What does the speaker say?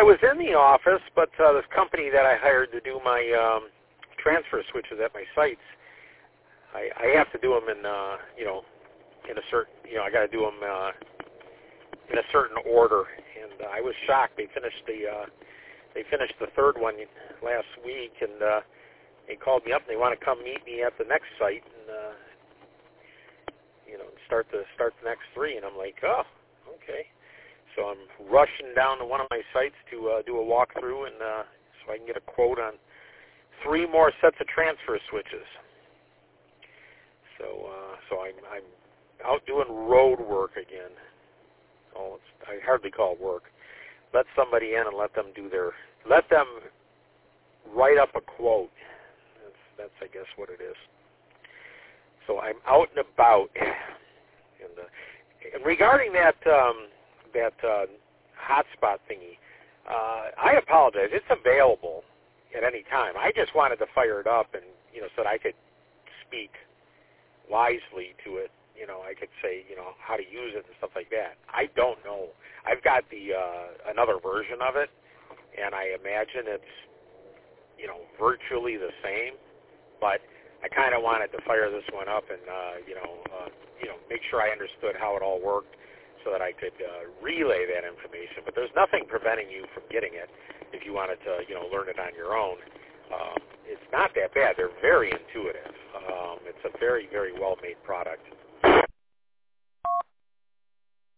was in the office, but this company that I hired to do my transfer switches at my sites, I have to do them in in a certain I got to do them in a certain order, and I was shocked. They finished the third one last week, and they called me up and they want to come meet me at the next site and start the next three, and I'm like, oh, okay. So I'm rushing down to one of my sites to do a walkthrough, and so I can get a quote on 3 more sets of transfer switches. So I'm out doing road work again. Oh, I hardly call it work. Let somebody in and let them write up a quote. That's I guess what it is. So I'm out and about. And regarding that hotspot thingy, I apologize. It's available at any time. I just wanted to fire it up and so that I could speak wisely to it. I could say how to use it and stuff like that. I don't know. I've got the another version of it, and I imagine it's virtually the same, but I kind of wanted to fire this one up and make sure I understood how it all worked so that I could relay that information. But there's nothing preventing you from getting it if you wanted to learn it on your own. It's not that bad. They're very intuitive. It's a very, very well-made product.